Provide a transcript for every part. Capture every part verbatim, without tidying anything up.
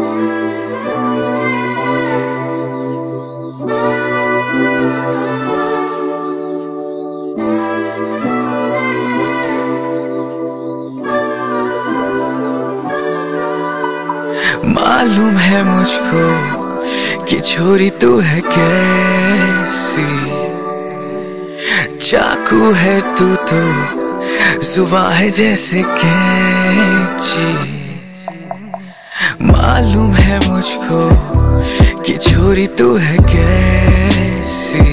मालूम है मुझको कि छोरी तू है कैसी, चाकू है तू तो जुबां है जैसे कैंची। मालूम है मुझको कि छोरी तू है कैसी,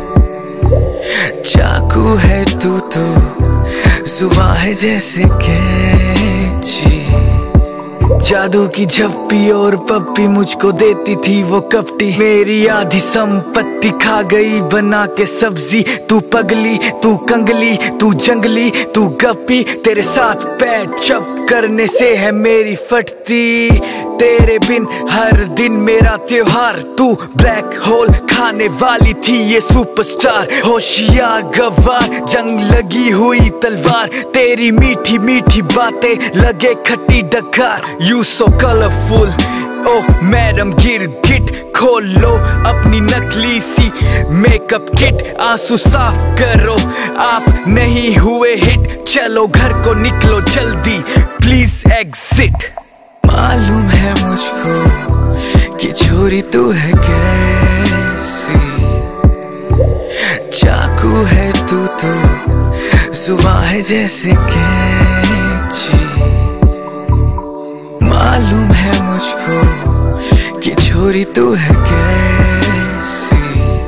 चाकू है तू तो जुबां है जैसे कैंची। जादू की झप्पी और पप्पी मुझको देती थी वो कपटी, मेरी आधी संपत्ति खा गई बना के सब्जी। तू पगली, तू कंगली, तू जंगली, तू गप्पी, तेरे साथ पैचअप करने से है मेरी फटती। तेरे बिन हर दिन मेरा त्योहार, तू ब्लैक होल खाने वाली थी ये सुपरस्टार। होशियार गवार, जंग लगी हुई तलवार, तेरी मीठी मीठी बातें लगे खट्टी डकार। You so colourful O madam गिरगिट, खोल लो अपनी नकली सी मेकअप किट, आंसू साफ करो आप नहीं हुए हिट, चलो घर को निकलो जल्दी प्लीज एग्जिट। मालूम है मुझको कि छोरी तू है कैसी, चाकू है तू तो जुबां है जैसे कैंची। मालूम है मुझको कि छोरी तू है कैसी,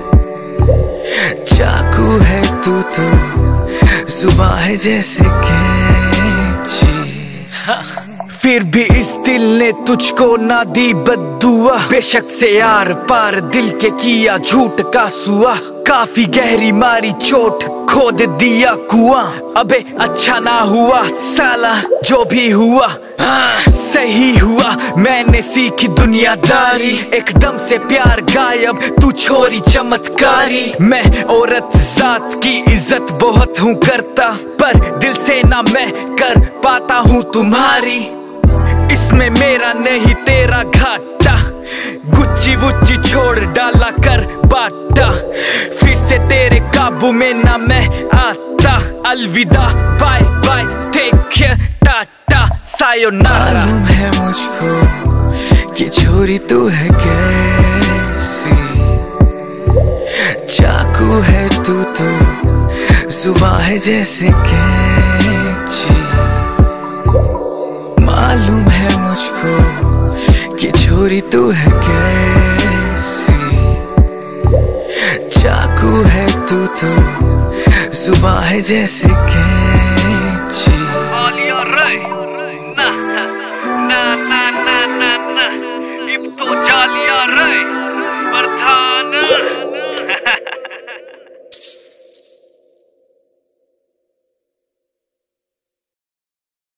चाकू है तू तो जुबां है जैसे कैंची। फिर भी इस दिल ने तुझको ना दी बद्दुआ, बेशक से यार पार दिल के किया झूठ का सुआ। काफी गहरी मारी चोट, खोद दिया कुआं, अबे अच्छा ना हुआ साला जो भी हुआ। हाँ सही हुआ मैंने सीखी दुनियादारी, एकदम से प्यार गायब तू छोरी चमत्कारी। मैं औरत जात की इज्जत बहुत हूँ करता, पर दिल से ना मैं कर पाता हूँ तुम्हारी। इसमें मेरा नहीं तेरा घाटा, गुच्ची वुच्ची छोड़ डाला कर बाटा, फिर से तेरे काबू में ना मैं आता। अलविदा bye bye take care tata sayonara. मालूम है मुझको कि छोरी तू है कैसी, चाकू है तू तो जुबां है जैसे कैंची। मालूम है मुझको कि छोरी तू है कैसी, चाकू है तू तो जुबां है जैसे कैंची। All you're right. Nah, nah, nah, nah.